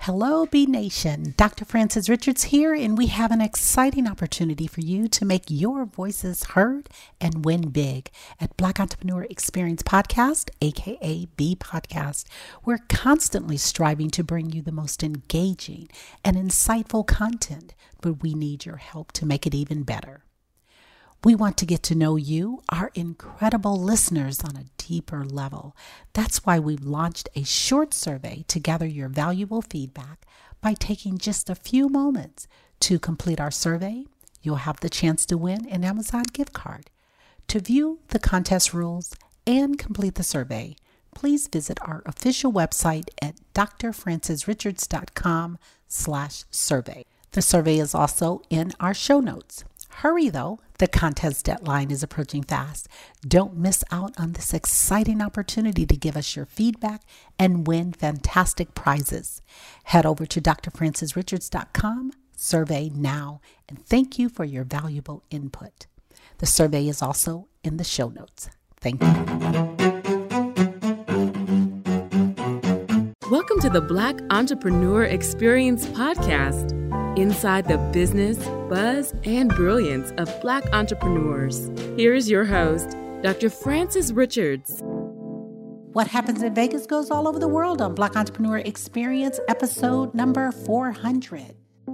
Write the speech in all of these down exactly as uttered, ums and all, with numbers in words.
Hello, B Nation. Doctor Frances Richards here, and we have an exciting opportunity for you to make your voices heard and win big at Black Entrepreneur Experience Podcast, aka B Podcast. We're constantly striving to bring you the most engaging and insightful content, but we need your help to make it even better. We want to get to know you, our incredible listeners, on a deeper level. That's why we've launched a short survey to gather your valuable feedback. By taking just a few moments to complete our survey, you'll have the chance to win an Amazon gift card. To view the contest rules and complete the survey, please visit our official website at drfrancesrichards.com slash survey. The survey is also in our show notes. Hurry though, the contest deadline is approaching fast. Don't miss out on this exciting opportunity to give us your feedback and win fantastic prizes. Head over to d r frances richards dot com, survey now, and thank you for your valuable input. The survey is also in the show notes. Thank you. Welcome to the Black Entrepreneur Experience Podcast. Inside the business, buzz, and brilliance of Black entrepreneurs. Here is your host, Doctor Frances Richards. What happens in Vegas goes all over the world on Black Entrepreneur Experience, episode number four hundred.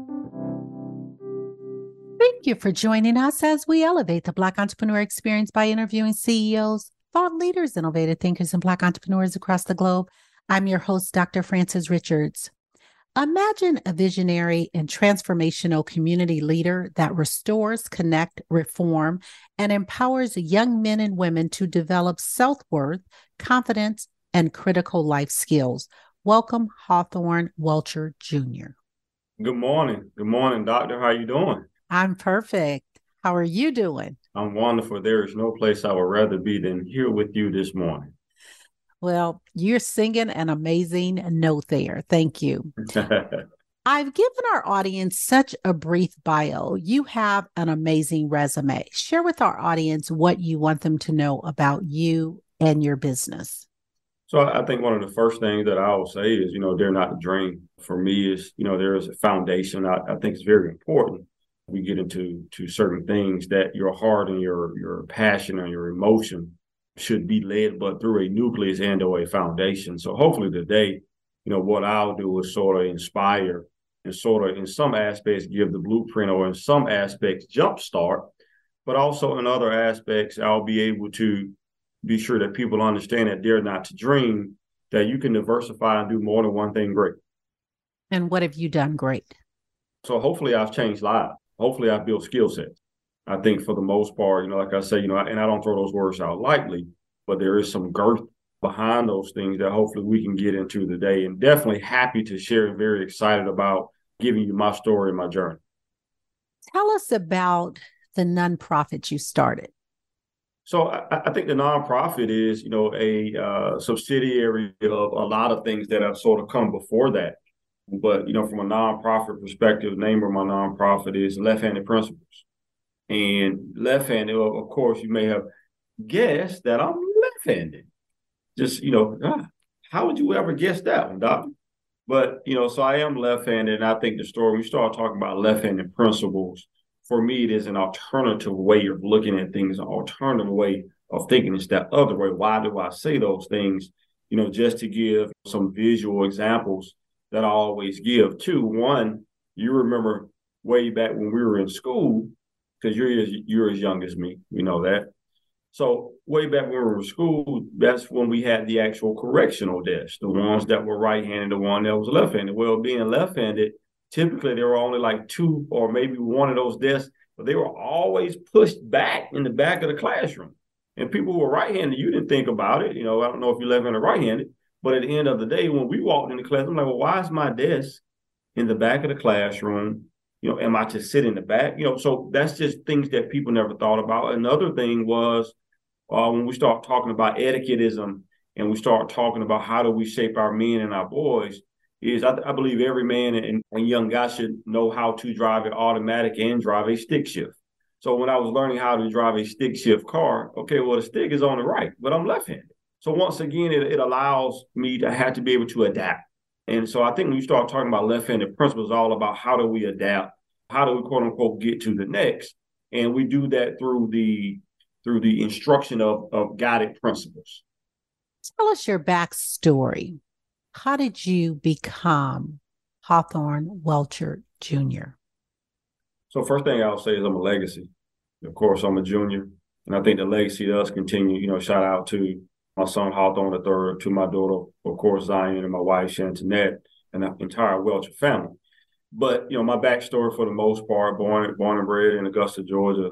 Thank you for joining us as we elevate the Black Entrepreneur Experience by interviewing C E Os, thought leaders, innovative thinkers, and Black entrepreneurs across the globe. I'm your host, Doctor Frances Richards. Imagine a visionary and transformational community leader that restores, connect, reform, and empowers young men and women to develop self-worth, confidence, and critical life skills. Welcome, Hawthorne Welcher Junior Good morning. Good morning, doctor. How are you doing? I'm perfect. How are you doing? I'm wonderful. There is no place I would rather be than here with you this morning. Well, you're singing an amazing note there. Thank you. I've given our audience such a brief bio. You have an amazing resume. Share with our audience what you want them to know about you and your business. So I think one of the first things that I will say is, you know, dare not to dream. For me is, you know, there is a foundation. I, I think it's very important. We get into to certain things that your heart and your, your passion and your emotion should be led, but through a nucleus and or a foundation. So hopefully today, you know, what I'll do is sort of inspire and sort of in some aspects give the blueprint, or in some aspects jumpstart, but also in other aspects, I'll be able to be sure that people understand that dare not to dream, that you can diversify and do more than one thing great. And what have you done great? So hopefully I've changed lives. Hopefully I've built skill sets. I think for the most part, you know, like I say, you know, and I don't throw those words out lightly, but there is some girth behind those things that hopefully we can get into today, and definitely happy to share and very excited about giving you my story and my journey. Tell us about the nonprofit you started. So I, I think the nonprofit is, you know, a uh, subsidiary of a lot of things that have sort of come before that. But, you know, from a nonprofit perspective, the name of my nonprofit is Left-Handed Principles. And left-handed, of course, you may have guessed that I'm left-handed. Just, you know, ah, how would you ever guess that one, Doctor? But, you know, so I am left-handed, and I think the story, we start talking about left-handed principles. For me, it is an alternative way of looking at things, an alternative way of thinking. It's that other way. Why do I say those things? You know, just to give some visual examples that I always give. Two, one, you remember way back when we were in school, because you're as, you're as young as me, we know that. So way back when we were in school, that's when we had the actual correctional desks, the ones that were right-handed, the one that was left-handed. Well, being left-handed, typically there were only like two or maybe one of those desks, but they were always pushed back in the back of the classroom. And people who were right-handed, you didn't think about it. You know, I don't know if you're left-handed or right-handed, but at the end of the day, when we walked in the class, I'm like, well, why is my desk in the back of the classroom? You know, am I to sit in the back? You know, so that's just things that people never thought about. Another thing was uh, when we start talking about etiquetteism and we start talking about how do we shape our men and our boys, is I, I believe every man and, and young guy should know how to drive an automatic and drive a stick shift. So when I was learning how to drive a stick shift car, okay, well, the stick is on the right, but I'm left-handed. So once again, it, it allows me to have to be able to adapt. And so I think when you start talking about left-handed principles, it's all about how do we adapt? How do we quote unquote get to the next? And we do that through the through the instruction of, of guided principles. Tell us your backstory. How did you become Hawthorne Welcher Junior? So first thing I'll say is I'm a legacy. Of course, I'm a junior. And I think the legacy does continue. You know, shout out to my son Hawthorne the third, to my daughter, of course, Zion, and my wife, Shantanette, and the entire Welcher family. But, you know, my backstory for the most part, born, born and bred in Augusta, Georgia,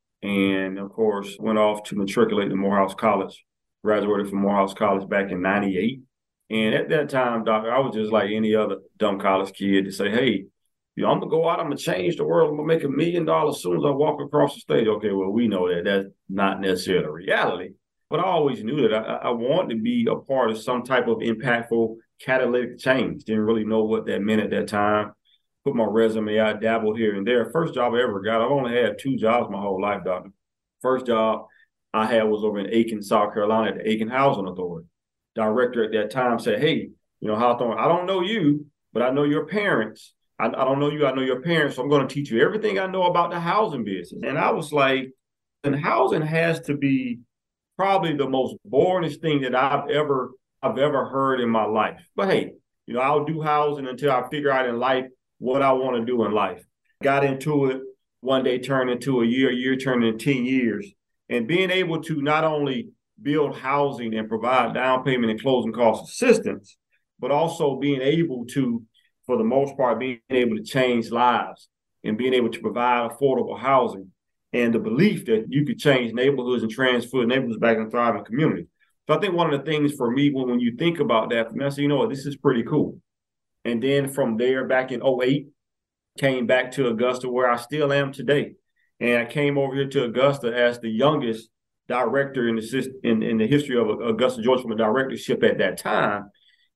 and, of course, went off to matriculate to Morehouse College, graduated from Morehouse College back in ninety-eight. And at that time, Doctor, I was just like any other dumb college kid to say, hey, you know, I'm going to go out, I'm going to change the world, I'm going to make a million dollars as soon as I walk across the stage. Okay, well, we know that that's not necessarily reality. But I always knew that I, I wanted to be a part of some type of impactful catalytic change. Didn't really know what that meant at that time. Put my resume out, dabbled here and there. First job I ever got, I've only had two jobs my whole life, Doctor. First job I had was over in Aiken, South Carolina at the Aiken Housing Authority. Director at that time said, hey, you know, Hawthorne, I don't know you, but I know your parents. I, I don't know you, I know your parents, so I'm going to teach you everything I know about the housing business. And I was like, and housing has to be probably the most boringest thing that I've ever I've ever heard in my life. But hey, you know, I'll do housing until I figure out in life what I want to do in life. Got into it, one day turned into a year, a year turned into ten years. And being able to not only build housing and provide down payment and closing cost assistance, but also being able to, for the most part, being able to change lives and being able to provide affordable housing, and the belief that you could change neighborhoods and transfer neighborhoods back in thriving communities. So I think one of the things for me, when, when you think about that, I said, you know what, this is pretty cool. And then from there, back in oh eight, came back to Augusta, where I still am today. And I came over here to Augusta as the youngest director in the in, in the history of Augusta, Georgia, from a directorship at that time.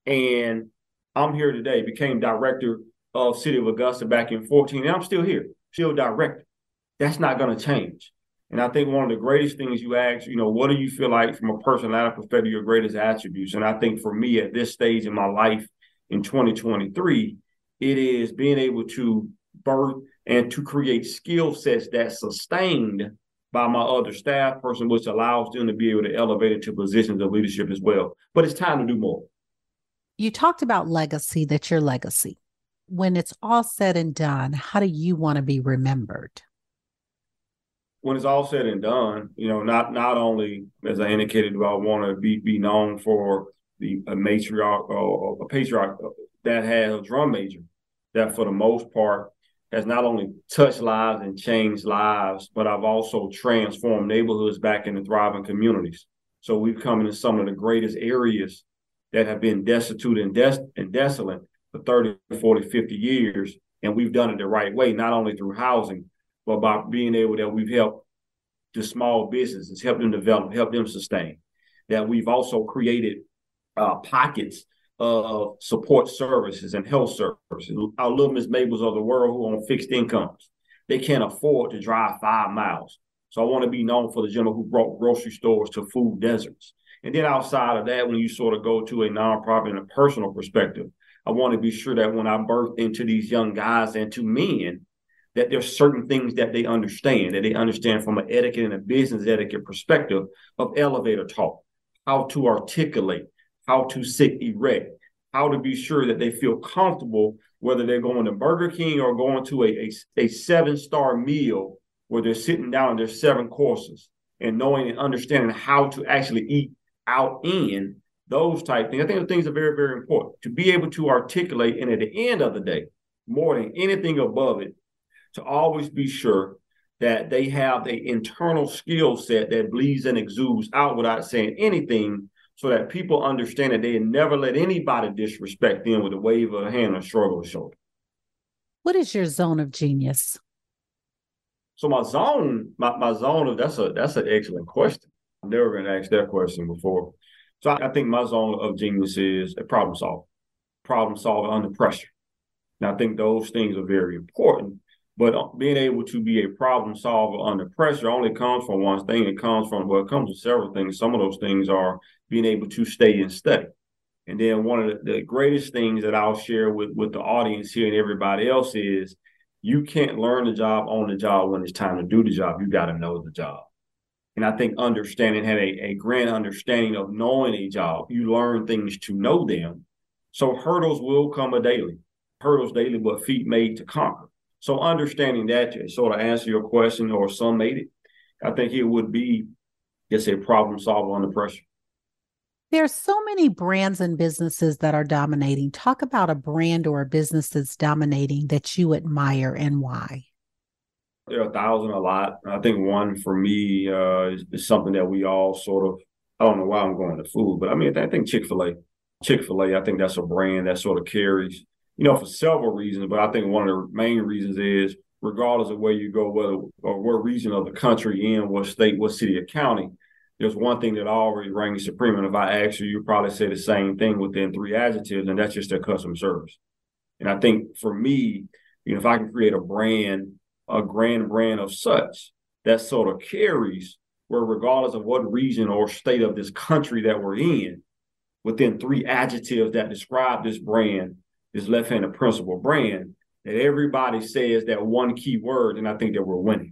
And I'm here today, became director of City of Augusta back in fourteen, and I'm still here, still director. That's not going to change. And I think one of the greatest things you ask, you know, what do you feel like from a personality perspective, your greatest attributes? And I think for me at this stage in my life in twenty twenty-three, it is being able to birth and to create skill sets that's sustained by my other staff person, which allows them to be able to elevate into positions of leadership as well. But it's time to do more. You talked about legacy, that's your legacy. When it's all said and done, how do you want to be remembered? When it's all said and done, you know, not not only, as I indicated, do I want to be be known for the a matriarch or a patriarch that has a drum major that for the most part has not only touched lives and changed lives, but I've also transformed neighborhoods back into thriving communities. So we've come into some of the greatest areas that have been destitute and, des- and desolate for thirty, forty, fifty years. And we've done it the right way, not only through housing, but by being able that we've helped the small businesses, help them develop, help them sustain. That we've also created uh, pockets of support services and health services. Our little Miss Mabels of the world who are on fixed incomes, they can't afford to drive five miles. So I want to be known for the gentleman who brought grocery stores to food deserts. And then outside of that, when you sort of go to a nonprofit and a personal perspective, I want to be sure that when I birth into these young guys and to men, that there's certain things that they understand, that they understand from an etiquette and a business etiquette perspective of elevator talk, how to articulate, how to sit erect, how to be sure that they feel comfortable, whether they're going to Burger King or going to a, a, a seven-star meal where they're sitting down and there's seven courses, and knowing and understanding how to actually eat out in those type things. I think the things are very, very important to be able to articulate, and at the end of the day, more than anything above it, to always be sure that they have the internal skill set that bleeds and exudes out without saying anything, so that people understand that they never let anybody disrespect them with a wave of a hand or shrug of a shoulder. What is your zone of genius? So my zone, my, my zone of, that's a that's an excellent question. I've never been asked that question before. So I, I think my zone of genius is a problem solver, problem solver under pressure. And I think those things are very important. But being able to be a problem solver under pressure only comes from one thing. It comes from, well, it comes with several things. Some of those things are being able to stay and study. And then one of the, the greatest things that I'll share with, with the audience here and everybody else is you can't learn the job on the job when it's time to do the job. You got to know the job. And I think understanding, had a, a grand understanding of knowing a job, you learn things to know them. So hurdles will come a daily. Hurdles daily, but feet made to conquer. So understanding that to sort of answer your question or summate it, I think it would be just a problem solver under pressure. There are so many brands and businesses that are dominating. Talk about a brand or a business that's dominating that you admire and why. There are a thousand, a lot. I think one for me uh, is, is something that we all sort of, I don't know why I'm going to food, but I mean, I think Chick-fil-A. Chick-fil-A, I think that's a brand that sort of carries, you know, for several reasons. But I think one of the main reasons is regardless of where you go, whether or what region of the country in, what state, what city or county, there's one thing that always reigns supreme. And if I ask you, you probably say the same thing within three adjectives, and that's just their customer service. And I think for me, you know, if I can create a brand, a grand brand of such that sort of carries where regardless of what region or state of this country that we're in, within three adjectives that describe this brand, this left-handed principal brand, that everybody says that one key word, and I think that we're winning.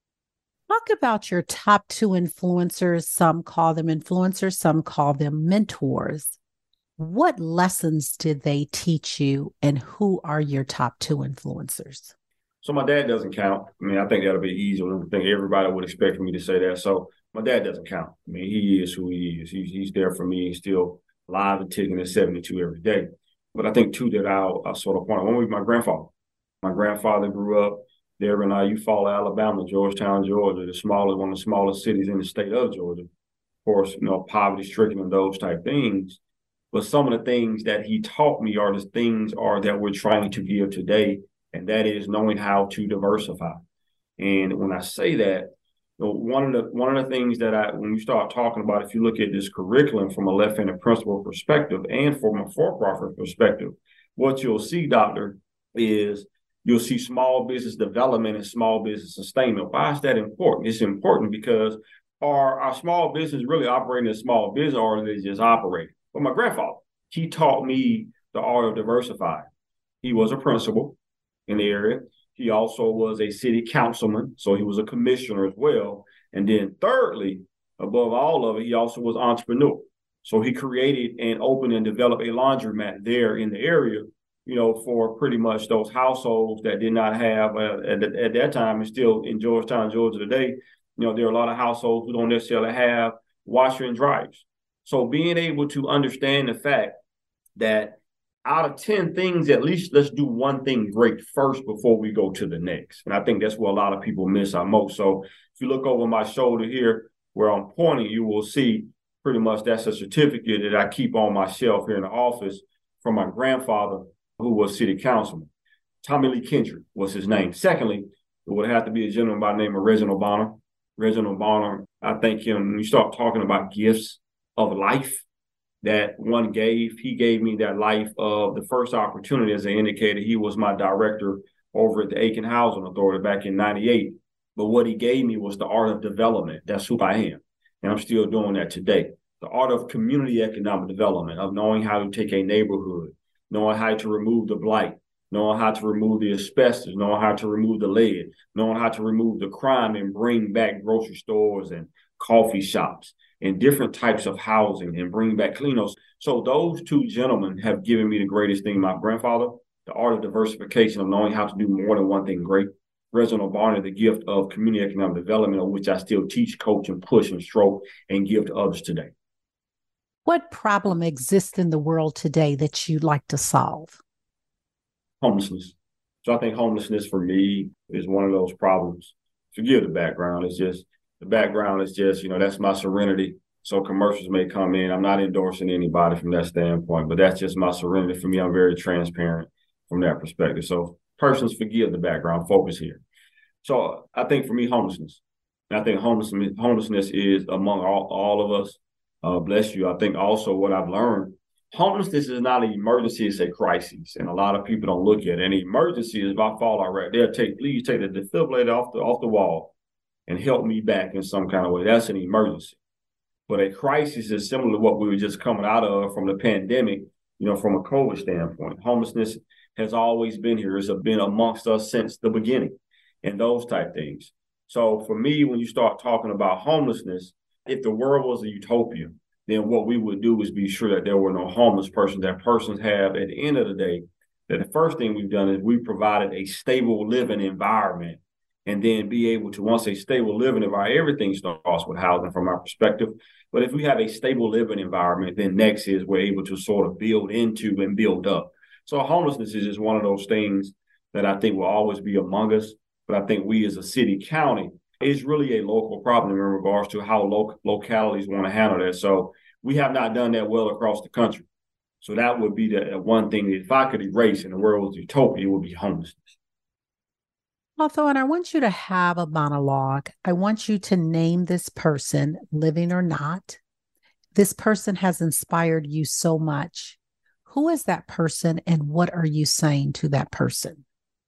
Talk about your top two influencers. Some call them influencers, some call them mentors. What lessons did they teach you, and who are your top two influencers? So my dad doesn't count. I mean, I think that'll be easy. I think everybody would expect me to say that. So my dad doesn't count. I mean, he is who he is. He's, he's there for me. He's still alive and ticking at seventy-two every day. But I think two that I'll, I'll sort of point out. One was my grandfather. My grandfather grew up there in uh, Eufaula, Alabama, Georgetown, Georgia, the smallest, one of the smallest cities in the state of Georgia. Of course, you know, poverty-stricken and those type things. But some of the things that he taught me are the things are that we're trying to give today, and that is knowing how to diversify. And when I say that, you know, one of the one of the things that I, when you start talking about, if you look at this curriculum from a left-handed principal perspective and from a for-profit perspective, what you'll see, Doctor, is you'll see small business development and small business sustainment. Why is that important? It's important because are our small business really operating as small business, or are they just operating? But my grandfather, he taught me the art of diversifying. He was a principal in the area. He also was a city councilman, so he was a commissioner as well. And then thirdly, above all of it, he also was an entrepreneur. So he created and opened and developed a laundromat there in the area, you know, for pretty much those households that did not have, uh, at, at that time, and still in Georgetown, Georgia today, you know, there are a lot of households who don't necessarily have washer and dryers. So being able to understand the fact that out of ten things, at least let's do one thing great first before we go to the next. And I think that's where a lot of people miss out most. So if you look over my shoulder here where I'm pointing, you will see pretty much that's a certificate that I keep on my shelf here in the office from my grandfather, who was city councilman. Tommy Lee Kendrick was his name. Secondly, it would have to be a gentleman by the name of Reginald Bonner. Reginald Bonner, I think him, when you start talking about gifts of life that one gave, he gave me that life of the first opportunity. As I indicated, he was my director over at the Aiken Housing Authority back in ninety-eight. But what he gave me was the art of development. That's who I am. And I'm still doing that today. The art of community economic development, of knowing how to take a neighborhood, knowing how to remove the blight, knowing how to remove the asbestos, knowing how to remove the lead, knowing how to remove the crime and bring back grocery stores and coffee shops and different types of housing and bring back cleanos. So those two gentlemen have given me the greatest thing. My grandfather, the art of diversification, of knowing how to do more than one thing great. Reginald Bonner, the gift of community economic development, of which I still teach, coach, and push and stroke and give to others today. What problem exists in the world today that you'd like to solve? Homelessness. So I think homelessness for me is one of those problems. Forgive the background. It's just, the background is just, you know, that's my serenity. So commercials may come in. I'm not endorsing anybody from that standpoint, but that's just my serenity. For me, I'm very transparent from that perspective. So persons, forgive the background, focus here. So I think for me, homelessness. And I think homelessness, homelessness is among all, all of us. Uh, bless you. I think also what I've learned, homelessness is not an emergency, it's a crisis. And a lot of people don't look at it. An emergency is if I fall out right there, take, please take the defibrillator off the, off the wall and help me back in some kind of way. That's an emergency. But a crisis is similar to what we were just coming out of from the pandemic, you know, from a COVID standpoint. Homelessness has always been here. It's been amongst us since the beginning and those type things. So for me, when you start talking about homelessness, if the world was a utopia, then what we would do is be sure that there were no homeless persons, that persons have at the end of the day, that the first thing we've done is we provided a stable living environment. And then be able to, once a stable living environment, everything starts with housing from our perspective. But if we have a stable living environment, then next is we're able to sort of build into and build up. So homelessness is just one of those things that I think will always be among us. But I think we as a city, county, is really a local problem in regards to how lo- localities want to handle that. So we have not done that well across the country. So that would be the one thing that if I could erase in the world was utopia, it would be homelessness. Hawthorne, I want you to have a monologue. I want you to name this person, living or not. This person has inspired you so much. Who is that person and what are you saying to that person?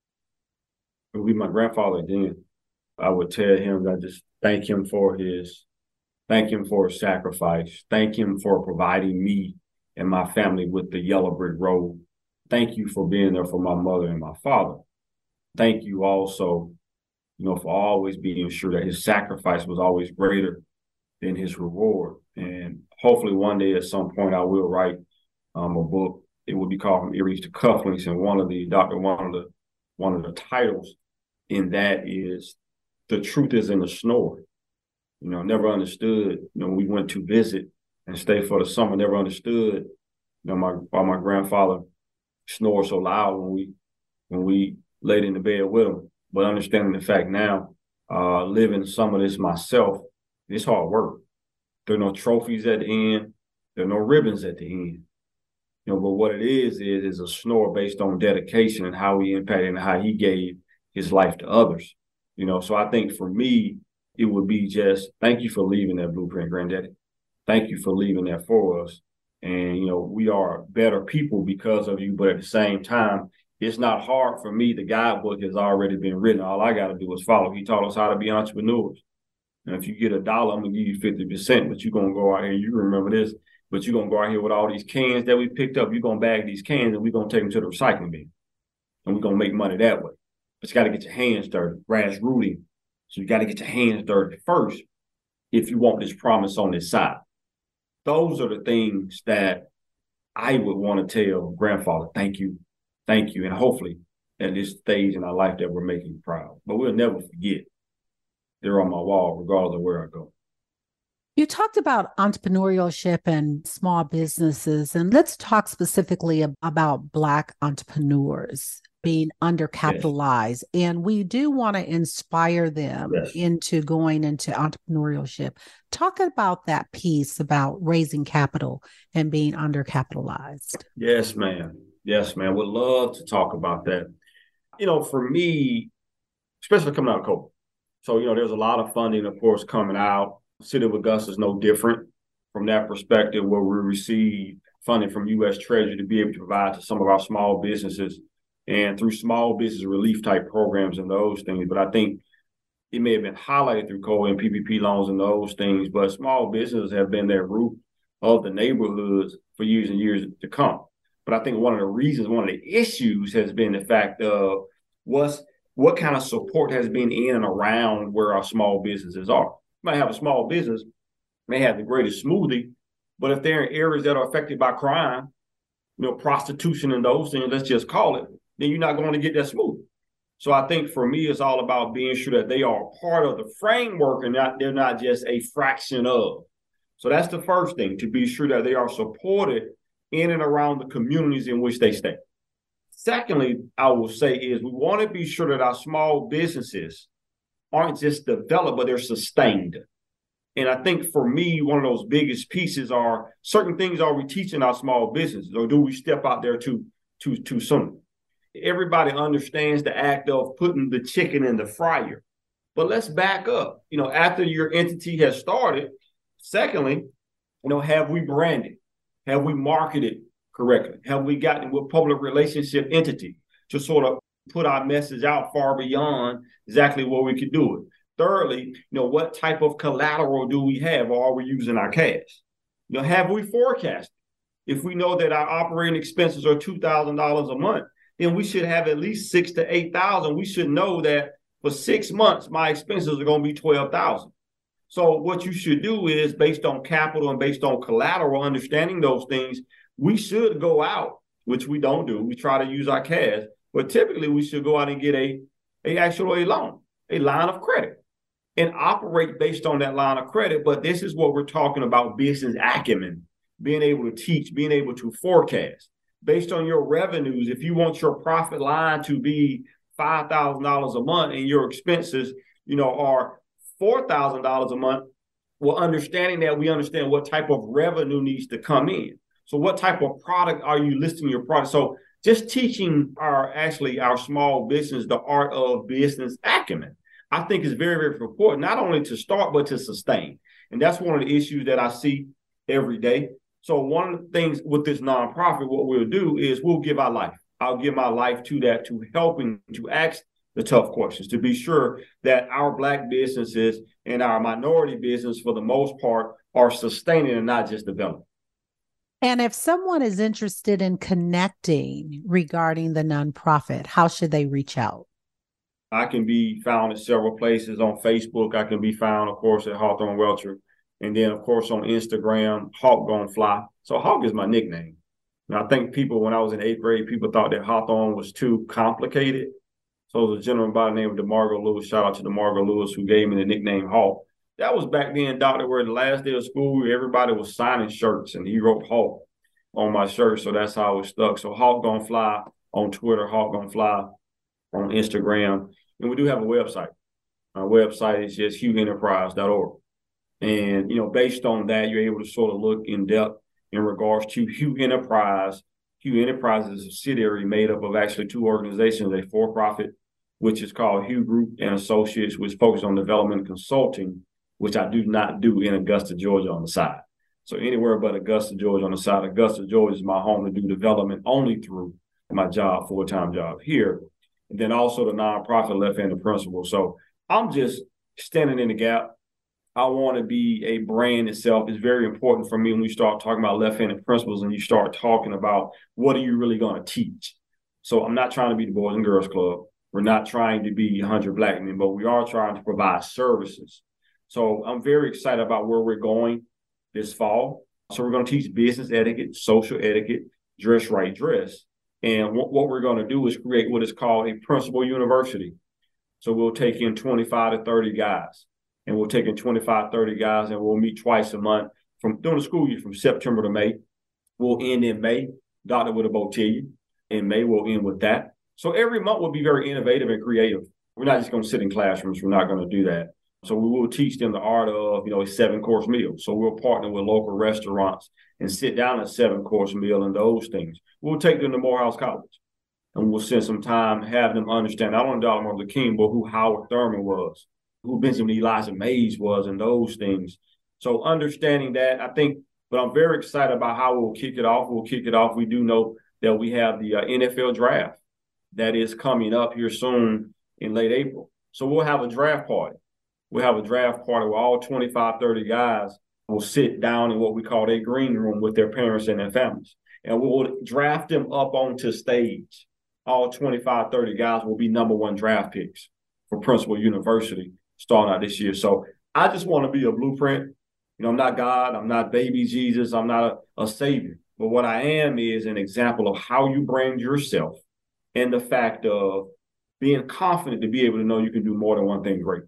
It would be my grandfather again. I would tell him that I just thank him for his, thank him for his sacrifice. Thank him for providing me and my family with the yellow brick road. Thank you for being there for my mother and my father. Thank you also, you know, for always being sure that his sacrifice was always greater than his reward. And hopefully one day at some point I will write um, a book. It will be called From Earrings to Cufflinks. And one of the doctor, one of the one of the titles in that is The Truth is in the Snore. You know, never understood, you know, we went to visit and stay for the summer, never understood, you know, my why my grandfather snored so loud when we when we laid in the bed with him. But understanding the fact now, uh, living some of this myself, it's hard work. There are no trophies at the end. There are no ribbons at the end. You know, but what it is, is, is a snore based on dedication and how he impacted and how he gave his life to others. You know, so I think for me, it would be just, thank you for leaving that blueprint, Granddaddy. Thank you for leaving that for us. And, you know, we are better people because of you, but at the same time, it's not hard for me. The guidebook has already been written. All I got to do is follow. He taught us how to be entrepreneurs. And if you get a dollar, I'm going to give you fifty percent, but you're going to go out here, you remember this, but you're going to go out here with all these cans that we picked up. You're going to bag these cans and we're going to take them to the recycling bin. And we're going to make money that way. But you got to get your hands dirty, grassrooting. So you got to get your hands dirty first if you want this promise on this side. Those are the things that I would want to tell grandfather, thank you. Thank you. And hopefully at this stage in our life that we're making you proud. But we'll never forget. They're on my wall, regardless of where I go. You talked about entrepreneurship and small businesses, and let's talk specifically about Black entrepreneurs being undercapitalized. Yes. And we do want to inspire them yes. into going into entrepreneurship. Talk about that piece about raising capital and being undercapitalized. Yes, ma'am. Yes, man. Would love to talk about that. You know, for me, especially coming out of COVID. So, you know, there's a lot of funding, of course, coming out. City of Augusta is no different from that perspective, where we receive funding from U S Treasury to be able to provide to some of our small businesses and through small business relief type programs and those things. But I think it may have been highlighted through COVID and P P P loans and those things, but small businesses have been their root of the neighborhoods for years and years to come. But I think one of the reasons, one of the issues has been the fact of what's, what kind of support has been in and around where our small businesses are. You might have a small business, may have the greatest smoothie, but if they're in areas that are affected by crime, you know, prostitution and those things, let's just call it, then you're not going to get that smoothie. So I think for me, it's all about being sure that they are part of the framework and not they're not just a fraction of. So that's the first thing, to be sure that they are supported in and around the communities in which they stay. Secondly, I will say is we want to be sure that our small businesses aren't just developed, but they're sustained. And I think for me, one of those biggest pieces are certain things are we teaching our small businesses, or do we step out there too, too, too soon? Everybody understands the act of putting the chicken in the fryer, but let's back up. You know, after your entity has started, secondly, you know, have we branded? Have we marketed correctly? Have we gotten with public relationship entity to sort of put our message out far beyond exactly where we could do it? Thirdly, you know, what type of collateral do we have, or are we using our cash? You know, have we forecasted? If we know that our operating expenses are two thousand dollars a month, then we should have at least six to eight thousand. We should know that for six months, my expenses are going to be twelve thousand. So what you should do is, based on capital and based on collateral, understanding those things, we should go out, which we don't do. We try to use our cash, but typically we should go out and get a, a actual a loan, a line of credit, and operate based on that line of credit. But this is what we're talking about: business acumen, being able to teach, being able to forecast based on your revenues. If you want your profit line to be five thousand dollars a month and your expenses, you know, are four thousand dollars a month, well, understanding that, we understand what type of revenue needs to come in. So what type of product are you listing your product? So just teaching our, actually our small business, the art of business acumen, I think is very, very important, not only to start, but to sustain. And that's one of the issues that I see every day. So one of the things with this nonprofit, what we'll do is we'll give our life. I'll give my life to that, to helping to ask the tough questions, to be sure that our Black businesses and our minority business, for the most part, are sustaining and not just developing. And if someone is interested in connecting regarding the nonprofit, how should they reach out? I can be found at several places. On Facebook, I can be found, of course, at Hawthorne Welcher. And then, of course, on Instagram, Hawk Gon Fly. So Hawk is my nickname. And I think people, when I was in eighth grade, people thought that Hawthorne was too complicated. So there's a gentleman by the name of DeMargo Lewis. Shout out to DeMargo Lewis, who gave me the nickname Hawk. That was back then, Doctor, where the last day of school, everybody was signing shirts, and he wrote Hawk on my shirt. So that's how it stuck. So Hawk Gon Fly on Twitter, Hawk Gon Fly on Instagram. And we do have a website. Our website is just hugh enterprise dot org. And, you know, based on that, you're able to sort of look in depth in regards to Hugh Enterprise. Hugh Enterprise is a subsidiary made up of actually two organizations, a for-profit, which is called Hugh Group and Associates, which focuses on development and consulting, which I do not do in Augusta, Georgia on the side. So anywhere but Augusta, Georgia on the side. Augusta, Georgia is my home to do development only through my job, full-time job here. And then also the nonprofit Left-Handed Principle. So I'm just standing in the gap. I want to be a brand itself. It's very important for me when we start talking about left-handed principles and you start talking about what are you really going to teach. So I'm not trying to be the Boys and Girls Club. We're not trying to be one hundred Black men, but we are trying to provide services. So I'm very excited about where we're going this fall. So we're going to teach business etiquette, social etiquette, dress right dress. And what, what we're going to do is create what is called a principal university. So we'll take in twenty-five to thirty guys. And we'll take in twenty-five, thirty guys, and we'll meet twice a month from during the school year, from September to May. We'll end in May. Doctor with a Botilla. In May, we'll end with that. So every month will be very innovative and creative. We're not just going to sit in classrooms. We're not going to do that. So we will teach them the art of, you know, a seven-course meal. So we'll partner with local restaurants and sit down a seven-course meal and those things. We'll take them to Morehouse College. And we'll spend some time having them understand not only Doctor Martin Luther King, but who Howard Thurman was, who Benjamin Elijah Mays was, and those things. So understanding that, I think, but I'm very excited about how we'll kick it off. We'll kick it off. We do know that we have the uh, N F L draft that is coming up here soon in late April. So we'll have a draft party. We'll have a draft party where all twenty-five, thirty guys will sit down in what we call a green room with their parents and their families. And we'll draft them up onto stage. All twenty-five, thirty guys will be number one draft picks for Principal University starting out this year. So I just want to be a blueprint. You know, I'm not God. I'm not baby Jesus. I'm not a, a savior. But what I am is an example of how you brand yourself and the fact of being confident to be able to know you can do more than one thing great.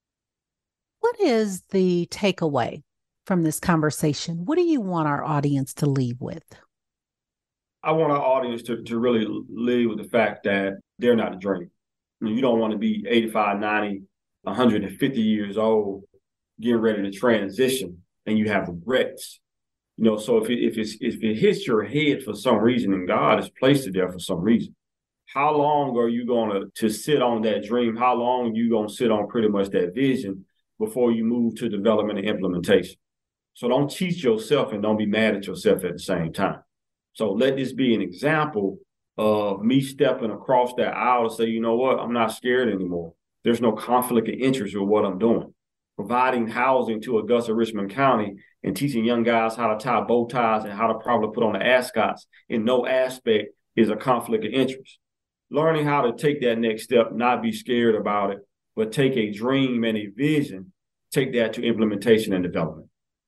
What is the takeaway from this conversation? What do you want our audience to leave with? I want our audience to, to really leave with the fact that they're not a dream. I mean, you don't want to be eighty-five, ninety, one hundred fifty years old, getting ready to transition, and you have regrets. You know, so if it, if it's if it hits your head for some reason, and God has placed it there for some reason, how long are you going to to sit on that dream? How long are you going to sit on pretty much that vision before you move to development and implementation? So don't cheat yourself and don't be mad at yourself at the same time. So let this be an example of me stepping across that aisle to say, you know what, I'm not scared anymore. There's no conflict of interest with what I'm doing. Providing housing to Augusta, Richmond County, and teaching young guys how to tie bow ties and how to properly put on the ascots in no aspect is a conflict of interest. Learning how to take that next step, not be scared about it, but take a dream and a vision, take that to implementation and development.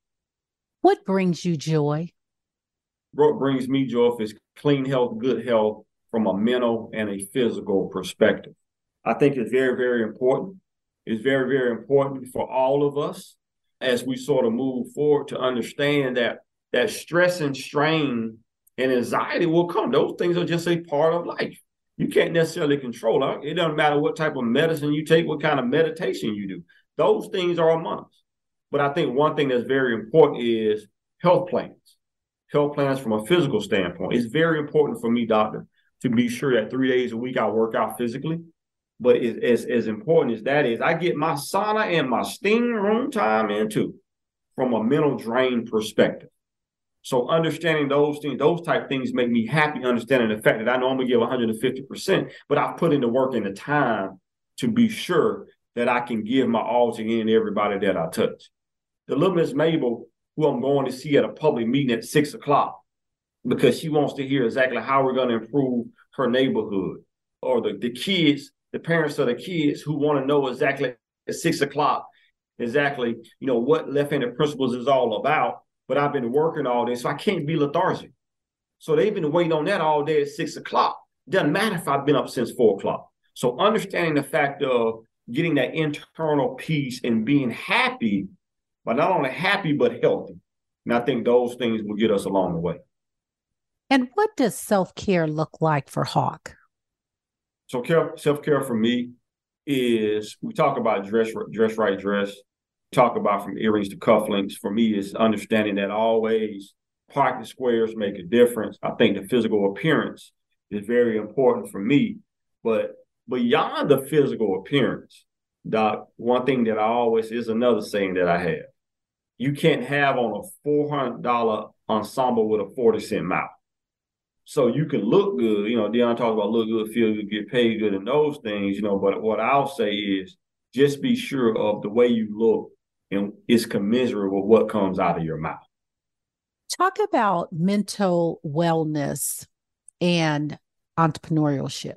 What brings you joy? What brings me joy is clean health, good health from a mental and a physical perspective. I think it's very, very important. It's very, very important for all of us as we sort of move forward to understand that that stress and strain and anxiety will come. Those things are just a part of life. You can't necessarily control it. It doesn't matter what type of medicine you take, what kind of meditation you do. Those things are among us. But I think one thing that's very important is health plans. Health plans from a physical standpoint. It's very important for me, doctor, to be sure that three days a week I work out physically. But as, as important as that is, I get my sauna and my steam room time in too, from a mental drain perspective. So understanding those things, those type things make me happy, understanding the fact that I normally give one hundred fifty percent, but I've put in the work and the time to be sure that I can give my all to any and everybody that I touch. The little Miss Mabel, who I'm going to see at a public meeting at six o'clock, because she wants to hear exactly how we're going to improve her neighborhood, or the, the kids, the parents of the kids who want to know exactly at six o'clock, exactly, you know, what left-handed principles is all about. But I've been working all day, so I can't be lethargic. So they've been waiting on that all day at six o'clock. Doesn't matter if I've been up since four o'clock. So understanding the fact of getting that internal peace and being happy, but not only happy, but healthy. And I think those things will get us along the way. And what does self-care look like for Hawk? So care, self-care for me is, we talk about dress, dress right, dress. Talk about from earrings to cufflinks. For me, is understanding that always pocket squares make a difference. I think the physical appearance is very important for me. But beyond the physical appearance, Doc, one thing that I always, is another saying that I have. You can't have on a four hundred dollars ensemble with a forty cent mouth. So you can look good, you know, Deion talks about look good, feel good, get paid good, and those things, you know, but what I'll say is just be sure of the way you look and it's commensurate with what comes out of your mouth. Talk about mental wellness and entrepreneurship.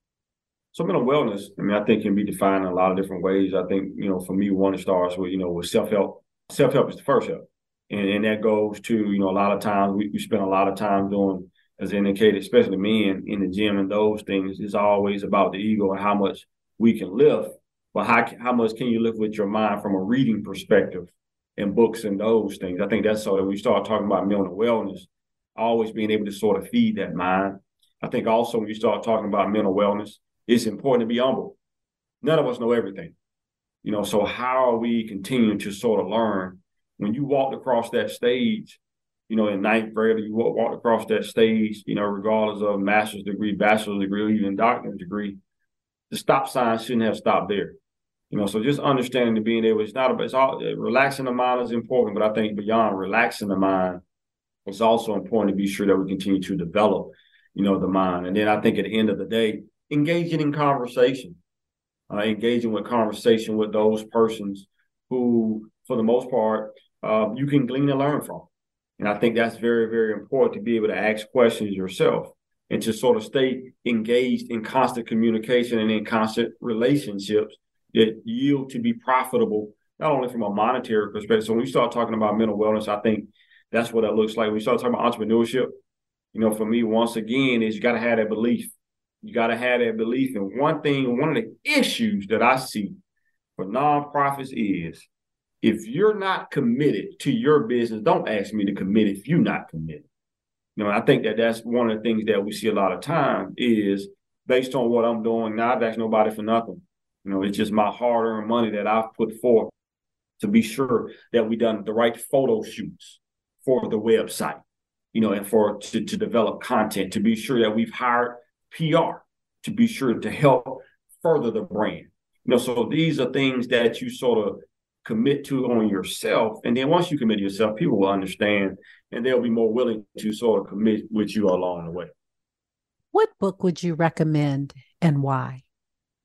So mental wellness, I mean, I think can be defined in a lot of different ways. I think, you know, for me, one, it starts with, you know, with self-help. Self-help is the first help. And, and that goes to, you know, a lot of times we, we spend a lot of time doing, as indicated, especially men in the gym and those things, is always about the ego and how much we can lift. But how, how much can you lift with your mind from a reading perspective and books and those things? I think that's so that we start talking about mental wellness, always being able to sort of feed that mind. I think also when you start talking about mental wellness, it's important to be humble. None of us know everything. You know, so how are we continuing to sort of learn? When you walked across that stage, you know, in ninth grade, you walked across that stage, you know, regardless of master's degree, bachelor's degree, or even doctorate degree, the stop sign shouldn't have stopped there. You know, so just understanding to being able, it's not about, it's all, relaxing the mind is important, but I think beyond relaxing the mind, it's also important to be sure that we continue to develop, you know, the mind. And then I think at the end of the day, engaging in conversation, uh, engaging with conversation with those persons who, for the most part, uh, you can glean and learn from. And I think that's very, very important to be able to ask questions yourself and to sort of stay engaged in constant communication and in constant relationships that yield to be profitable, not only from a monetary perspective. So when we start talking about mental wellness, I think that's what that looks like. When we start talking about entrepreneurship, you know, for me, once again, is you got to have that belief. You got to have that belief. And one thing, one of the issues that I see for nonprofits is if you're not committed to your business, don't ask me to commit if you're not committed. You know, I think that that's one of the things that we see a lot of time is based on what I'm doing. Now, I've asked nobody for nothing. You know, it's just my hard-earned money that I've put forth to be sure that we done the right photo shoots for the website, you know, and for to, to develop content, to be sure that we've hired P R, to be sure to help further the brand. You know, so these are things that you sort of commit to on yourself. And then once you commit to yourself, people will understand and they'll be more willing to sort of commit with you along the way. What book would you recommend and why?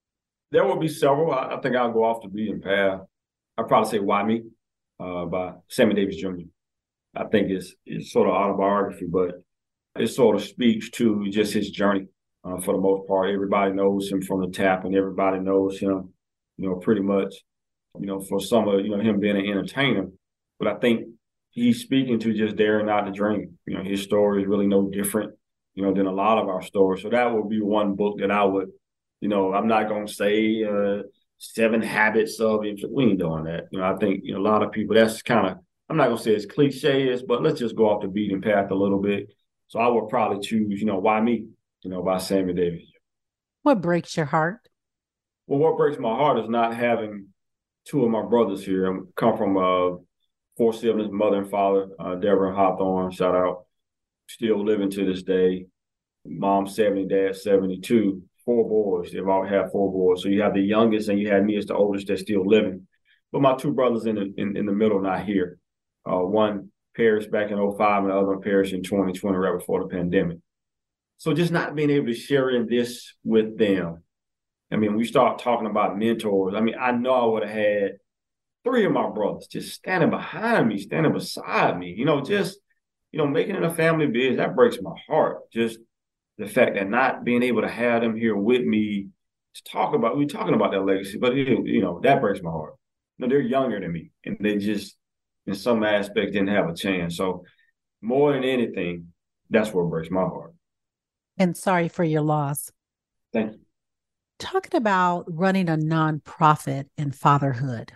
There will be several. I, I think I'll go off the beaten path. I'd probably say Why Me uh, by Sammy Davis Junior I think it's, it's sort of autobiography, but it sort of speaks to just his journey uh, for the most part. Everybody knows him from the tap, and everybody knows him, you know, pretty much, you know, for some of, you know, him being an entertainer. But I think he's speaking to just daring out to dream. You know, his story is really no different, you know, than a lot of our stories. So that would be one book that I would, you know, I'm not going to say uh, Seven Habits of, we ain't doing that. You know, I think, you know, a lot of people, that's kind of, I'm not going to say it's cliche, but let's just go off the beaten path a little bit. So I would probably choose, you know, Why Me, you know, by Sammy Davis. What breaks your heart? Well, what breaks my heart is not having two of my brothers here. I come from uh, four siblings, mother and father, uh, Deborah and Hawthorne, shout out. Still living to this day. Mom seventy, dad seventy-two, four boys. They've all had four boys. So you have the youngest and you had me as the oldest that's still living. But my two brothers in the, in, in the middle not here. Uh, one perished back in oh five and the other one perished in twenty twenty, right before the pandemic. So just not being able to share in this with them. I mean, we start talking about mentors. I mean, I know I would have had three of my brothers just standing behind me, standing beside me, you know, just, you know, making it a family business. That breaks my heart. Just the fact that not being able to have them here with me to talk about, we're talking about that legacy, but, it, you know, that breaks my heart. You know, they're younger than me, and they just, in some aspects, didn't have a chance. So more than anything, that's what breaks my heart. And sorry for your loss. Thank you. Talking about running a nonprofit and fatherhood.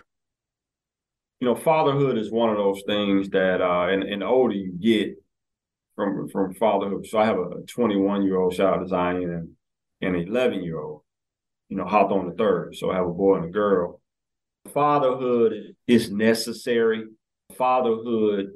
You know, fatherhood is one of those things that, uh, and, and the older you get from from fatherhood. So I have a twenty-one-year-old, shout out to Zion, and, and an eleven-year-old, you know, Hawthorne the third. So I have a boy and a girl. Fatherhood is necessary. Fatherhood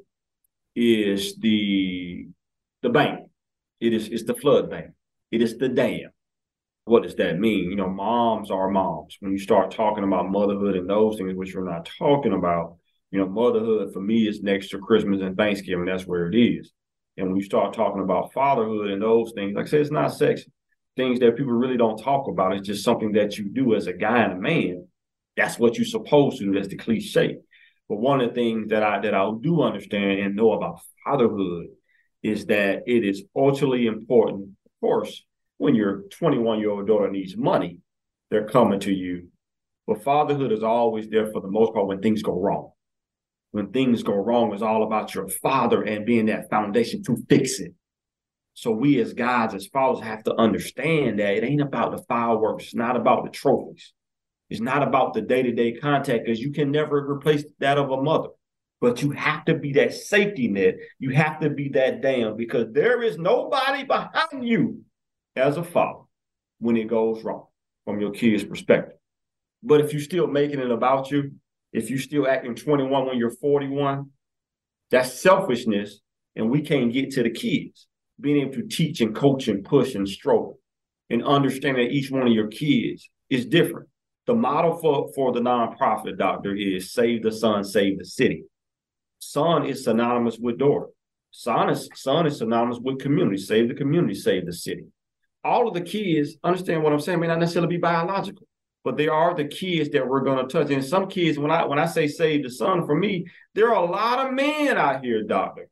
is the the bank. It is it's the flood bank. It is the dam. What does that mean? You know, moms are moms. When you start talking about motherhood and those things, which we're not talking about, you know, motherhood for me is next to Christmas and Thanksgiving. That's where it is. And when you start talking about fatherhood and those things, like I said, it's not sexy. Things that people really don't talk about. It's just something that you do as a guy and a man. That's what you're supposed to do. That's the cliche. But one of the things that I that I do understand and know about fatherhood is that it is ultimately important. Of course, when your twenty-one-year-old daughter needs money, they're coming to you. But fatherhood is always there for the most part when things go wrong. When things go wrong, it's all about your father and being that foundation to fix it. So we as guys, as fathers, have to understand that it ain't about the fireworks. It's not about the trophies. It's not about the day-to-day contact, because you can never replace that of a mother. But you have to be that safety net. You have to be that dam, because there is nobody behind you as a father when it goes wrong from your kid's perspective. But if you're still making it about you, if you're still acting twenty-one when you're forty-one, that's selfishness, and we can't get to the kids. Being able to teach and coach and push and stroke and understand that each one of your kids is different. The model for, for the nonprofit, doctor, is save the son, save the city. Son is synonymous with daughter. Son is, son is synonymous with community. Save the community, save the city. All of the kids, understand what I'm saying, may not necessarily be biological, but they are the kids that we're going to touch. And some kids, when I when I say save the son, for me, there are a lot of men out here, doctor.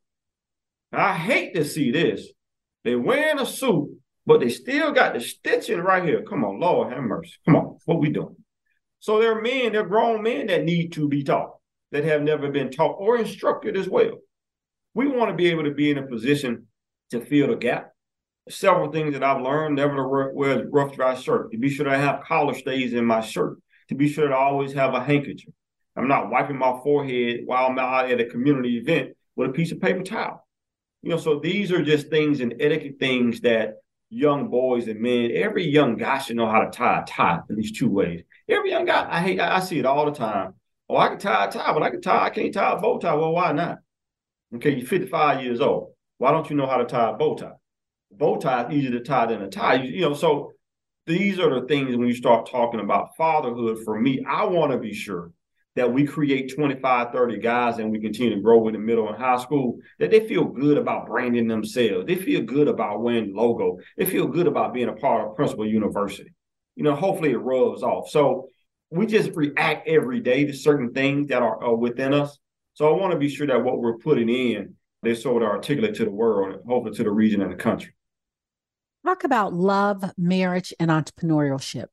I hate to see this. They're wearing a suit, but they still got the stitching right here. Come on, Lord have mercy. Come on, what we doing? So there are men, there are grown men that need to be taught, that have never been taught or instructed as well. We want to be able to be in a position to fill the gap. Several things that I've learned: never to wear a rough, dry shirt, to be sure that I have collar stays in my shirt, to be sure that I always have a handkerchief. I'm not wiping my forehead while I'm out at a community event with a piece of paper towel. You know, so these are just things and etiquette things that young boys and men, every young guy should know how to tie a tie in these two ways. Every young guy, I hate, I see it all the time. Oh, I can tie a tie, but I can tie, I can't tie a bow tie. Well, why not? Okay, you're fifty-five years old. Why don't you know how to tie a bow tie? Bow tie is easier to tie than a tie. You, you know, so these are the things when you start talking about fatherhood. For me, I want to be sure that we create twenty-five, thirty guys and we continue to grow in the middle and high school, that they feel good about branding themselves. They feel good about wearing the logo. They feel good about being a part of Principal University. you know, hopefully it rubs off. So we just react every day to certain things that are, are within us. So I want to be sure that what we're putting in, they're sort of articulate to the world and hopefully to the region and the country. Talk about love, marriage, and entrepreneurship.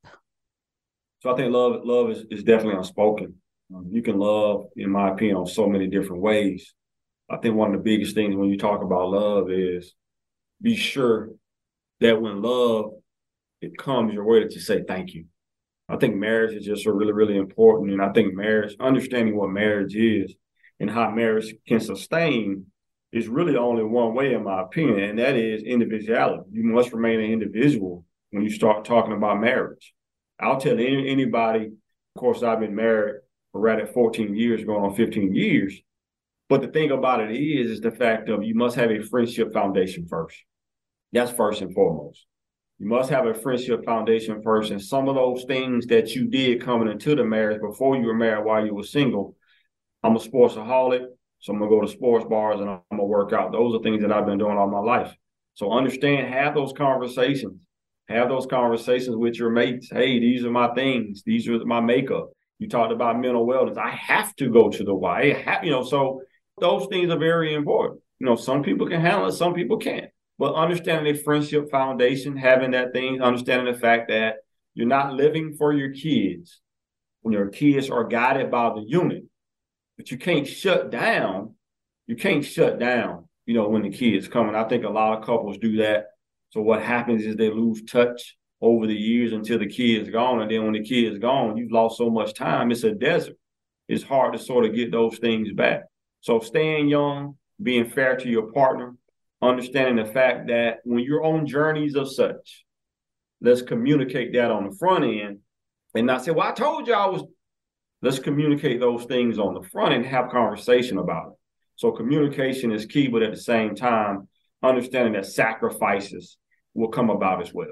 So I think love, love is, is definitely unspoken. Um, you can love, in my opinion, on so many different ways. I think one of the biggest things when you talk about love is be sure that when love, it comes your way, that you say thank you. I think marriage is just so really, really important. And I think marriage, understanding what marriage is and how marriage can sustain is really only one way, in my opinion, and that is individuality. You must remain an individual when you start talking about marriage. I'll tell any, anybody, of course, I've been married for right at fourteen years, going on fifteen years. But the thing about it is, is the fact of you must have a friendship foundation first. That's first and foremost. You must have a friendship foundation first. And some of those things that you did coming into the marriage before you were married while you were single, I'm a sportsaholic, so I'm going to go to sports bars and I'm going to work out. Those are things that I've been doing all my life. So understand, have those conversations. Have those conversations with your mates. Hey, these are my things. These are my makeup. You talked about mental wellness. I have to go to the Y. I have, you know, so those things are very important. You know, some people can handle it, some people can't. But understanding a friendship foundation, having that thing, understanding the fact that you're not living for your kids when your kids are guided by the unit, but you can't shut down. You can't shut down, you know, when the kids come. And I think a lot of couples do that. So what happens is they lose touch over the years until the kid's gone. And then when the kid's gone, you've lost so much time. It's a desert. It's hard to sort of get those things back. So staying young, being fair to your partner, understanding the fact that when you're on journeys of such, let's communicate that on the front end and not say, well, I told you I was, let's communicate those things on the front end and have conversation about it. So communication is key, but at the same time, understanding that sacrifices will come about as well.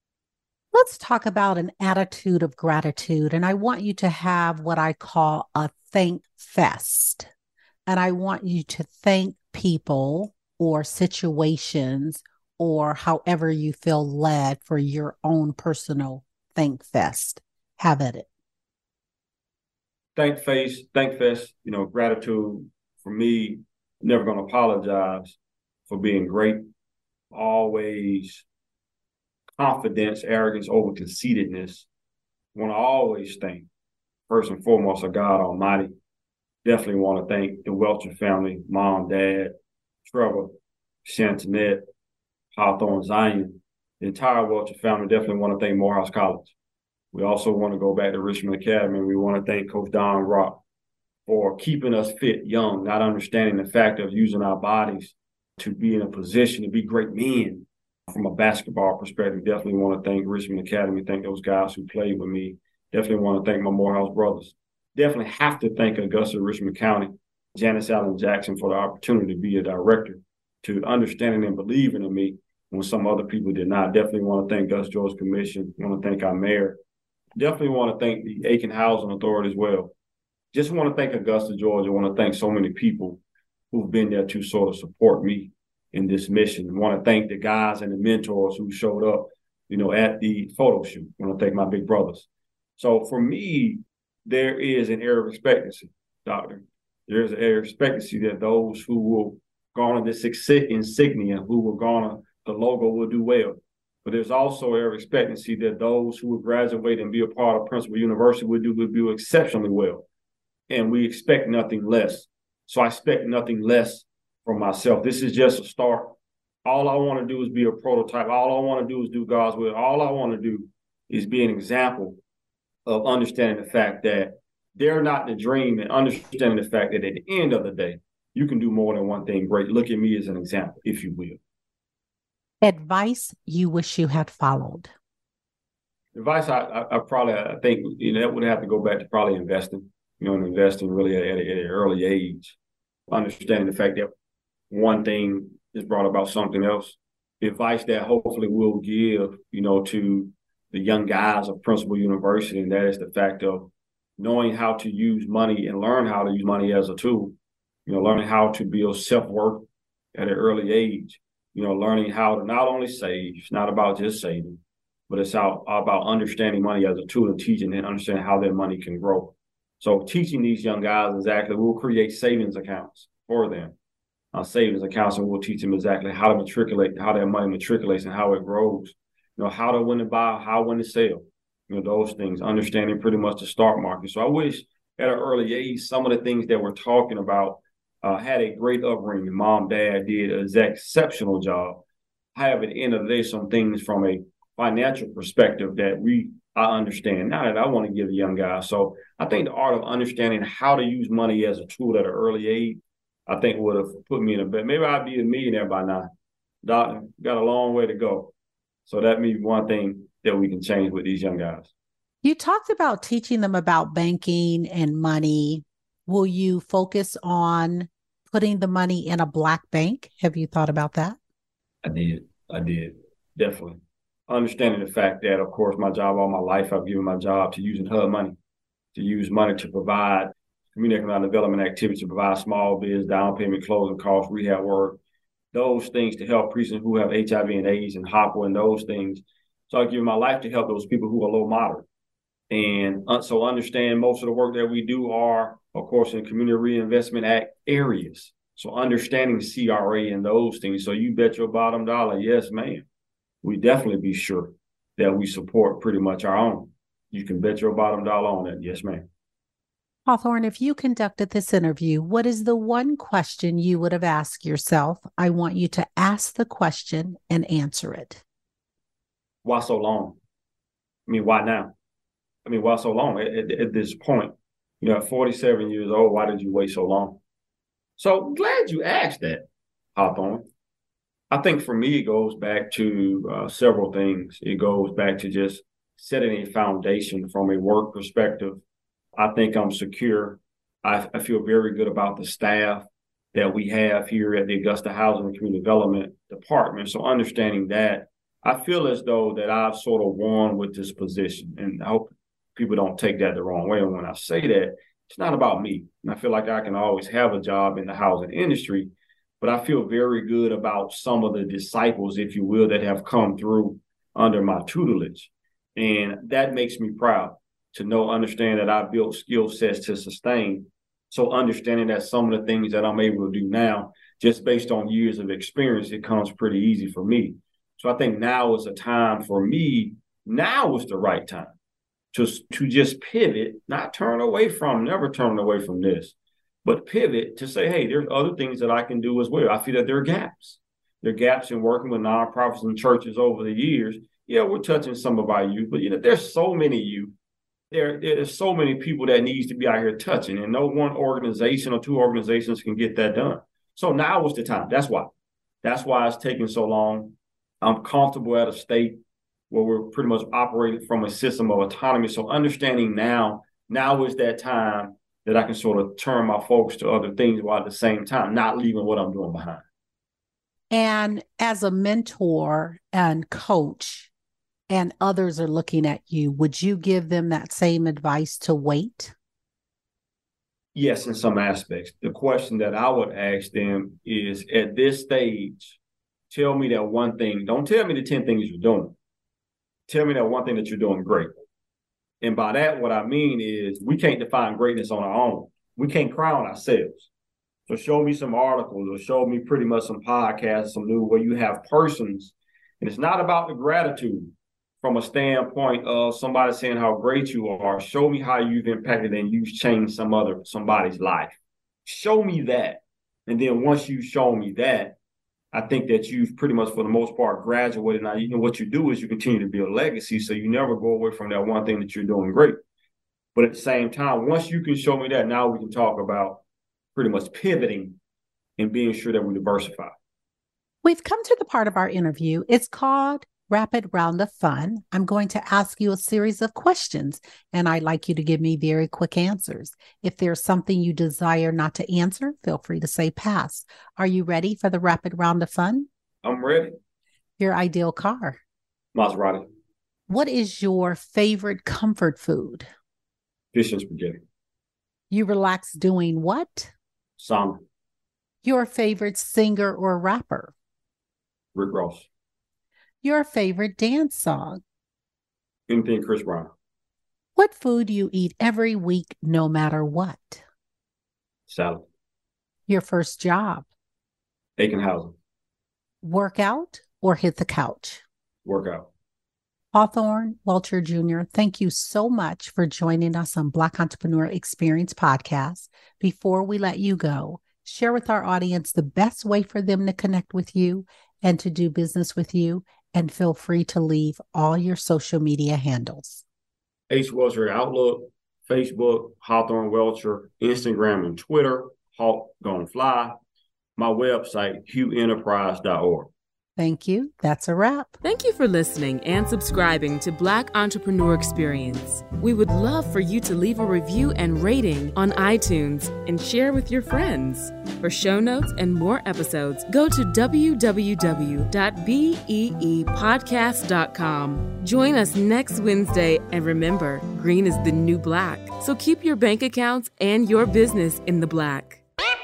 Let's talk about an attitude of gratitude. And I want you to have what I call a thank fest. And I want you to thank people or situations or however you feel led for your own personal thank fest. Have at it. Thank face, thank fest, you know, gratitude for me, never going to apologize for being great. Always confidence, arrogance over conceitedness. Want to always thank, first and foremost, of God Almighty. Definitely want to thank the Welcher family, mom, dad, Trevor, Shantanette, Hawthorne, Zion, the entire Welcher family. Definitely want to thank Morehouse College. We also want to go back to Richmond Academy. We want to thank Coach Don Rock for keeping us fit young, not understanding the fact of using our bodies to be in a position to be great men from a basketball perspective. Definitely want to thank Richmond Academy, thank those guys who played with me. Definitely want to thank my Morehouse brothers. Definitely have to thank Augusta Richmond County, Janice Allen Jackson for the opportunity to be a director, to understanding and believing in me when some other people did not. Definitely want to thank Gus George Commission. Want to thank our mayor. Definitely want to thank the Aiken Housing Authority as well. Just want to thank Augusta, Georgia. Want to thank so many people who've been there to sort of support me in this mission. Want to thank the guys and the mentors who showed up, you know, at the photo shoot. Want to thank my big brothers. So for me, there is an air of expectancy, Doctor. There's an air of expectancy that those who will garner this insignia, who will garner the logo, will do well. But there's also air of expectancy that those who will graduate and be a part of Principal University will do, will do exceptionally well. And we expect nothing less. So I expect nothing less from myself. This is just a start. All I want to do is be a prototype. All I want to do is do God's will. All I want to do is be an example of understanding the fact that they're not the dream, and understanding the fact that at the end of the day, you can do more than one thing great. Look at me as an example, if you will. Advice you wish you had followed. Advice I, I, I probably, I think, you know, that would have to go back to probably investing, you know, and investing really at, at, at an early age. Understanding the fact that one thing is brought about something else. Advice that hopefully will give, you know, to the young guys of Principal University, and that is the fact of knowing how to use money and learn how to use money as a tool. You know, learning how to build self-worth at an early age. You know, learning how to not only save, it's not about just saving, but it's out about understanding money as a tool and teaching and understanding how their money can grow. So teaching these young guys exactly, we'll create savings accounts for them, uh, savings accounts, and we'll teach them exactly how to matriculate, how their money matriculates and how it grows. You know, how to when to buy, how when to sell. You know, those things, understanding pretty much the stock market. So I wish at an early age, some of the things that we're talking about uh, had a great upbringing. Mom, dad did an exceptional job. I have at the end of the day some things from a financial perspective that we I understand now that I want to give the young guys. So I think the art of understanding how to use money as a tool at an early age, I think would have put me in a bed. Maybe I'd be a millionaire by now. Doctor, got a long way to go. So that may be one thing that we can change with these young guys. You talked about teaching them about banking and money. Will you focus on putting the money in a Black bank? Have you thought about that? I did. I did. Definitely. Understanding the fact that, of course, my job all my life, I've given my job to using H U D money, to use money to provide community economic development activities, to provide small biz, down payment, closing costs, rehab work, those things to help prisoners who have H I V and AIDS and H O P A and those things. So I give my life to help those people who are low moderate. And uh, so understand most of the work that we do are, of course, in Community Reinvestment Act areas. So understanding C R A and those things. So you bet your bottom dollar, yes, ma'am. We definitely be sure that we support pretty much our own. You can bet your bottom dollar on that. Yes, ma'am. Hawthorne, if you conducted this interview, what is the one question you would have asked yourself? I want you to ask the question and answer it. Why so long? I mean, why now? I mean, why so long? At, at, at this point, you know, at forty-seven years old, why did you wait so long? So I'm glad you asked that, Hawthorne. I think for me, it goes back to uh, several things. It goes back to just setting a foundation from a work perspective. I think I'm secure. I, I feel very good about the staff that we have here at the Augusta Housing and Community Development Department. So understanding that, I feel as though that I've sort of won with this position. And I hope people don't take that the wrong way. And when I say that, it's not about me. And I feel like I can always have a job in the housing industry, but I feel very good about some of the disciples, if you will, that have come through under my tutelage. And that makes me proud to know, understand that I built skill sets to sustain. So understanding that some of the things that I'm able to do now, just based on years of experience, it comes pretty easy for me. So I think now is a time for me, now is the right time to, to just pivot, not turn away from, never turn away from this, but pivot to say, hey, there's other things that I can do as well. I feel that there are gaps. There are gaps in working with nonprofits and churches over the years. Yeah, we're touching some of our youth, but you know, there's so many youth. There, there's so many people that needs to be out here touching, and no one organization or two organizations can get that done. So now is the time. That's why. That's why it's taking so long. I'm comfortable at a state where we're pretty much operating from a system of autonomy. So understanding now, now is that time that I can sort of turn my focus to other things while at the same time not leaving what I'm doing behind. And as a mentor and coach, and others are looking at you, would you give them that same advice to wait? Yes, in some aspects. The question that I would ask them is, at this stage, tell me that one thing. Don't tell me the ten things you're doing. Tell me that one thing that you're doing great. And by that, what I mean is we can't define greatness on our own. We can't crown ourselves. So show me some articles or show me pretty much some podcasts, some new where you have persons. And it's not about the gratitude from a standpoint of somebody saying how great you are. Show me how you've impacted and you've changed some other somebody's life. Show me that. And then once you show me that, I think that you've pretty much, for the most part, graduated. Now, you know, what you do is you continue to build legacy, so you never go away from that one thing that you're doing great. But at the same time, once you can show me that, now we can talk about pretty much pivoting and being sure that we diversify. We've come to the part of our interview. It's called Rapid Round of Fun. I'm going to ask you a series of questions, and I'd like you to give me very quick answers. If there's something you desire not to answer, feel free to say pass. Are you ready for the Rapid Round of Fun? I'm ready. Your ideal car? Maserati. What is your favorite comfort food? Fish and spaghetti. You relax doing what? Sauna. Your favorite singer or rapper? Rick Ross. Your favorite dance song? Anything Chris Brown. What food you eat every week, no matter what? Salad. Your first job? Aiken Housing. Workout or hit the couch? Workout. Hawthorne Welcher Junior, thank you so much for joining us on Black Entrepreneur Experience Podcast. Before we let you go, share with our audience the best way for them to connect with you and to do business with you, and feel free to leave all your social media handles. H. Welcher Outlook, Facebook, Hawthorne Welcher, Instagram and Twitter, Hawk Gon Fly. My website, hugh enterprise dot org. Thank you. That's a wrap. Thank you for listening and subscribing to Black Entrepreneur Experience. We would love for you to leave a review and rating on iTunes and share with your friends. For show notes and more episodes, go to w w w dot bee podcast dot com. Join us next Wednesday, and remember, green is the new black. So keep your bank accounts and your business in the black.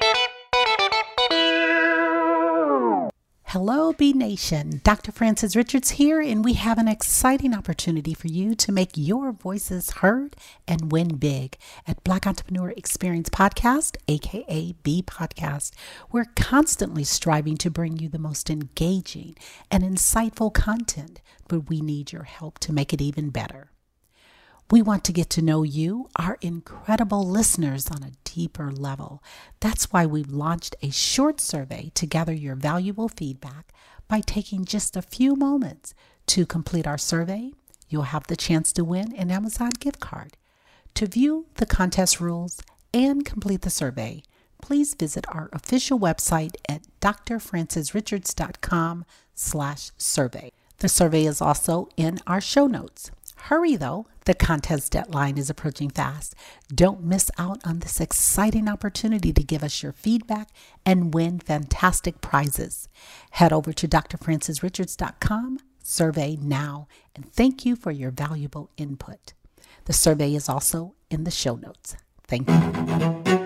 Hello, B Nation. Doctor Frances Richards here, and we have an exciting opportunity for you to make your voices heard and win big at Black Entrepreneur Experience Podcast, aka B Podcast. We're constantly striving to bring you the most engaging and insightful content, but we need your help to make it even better. We want to get to know you, our incredible listeners, on a deeper level. That's why we've launched a short survey to gather your valuable feedback. By taking just a few moments to complete our survey, you'll have the chance to win an Amazon gift card. To view the contest rules and complete the survey, please visit our official website at d r frances richards dot com slash survey. The survey is also in our show notes. Hurry though, the contest deadline is approaching fast. Don't miss out on this exciting opportunity to give us your feedback and win fantastic prizes. Head over to d r frances richards dot com, survey now, and thank you for your valuable input. The survey is also in the show notes. Thank you.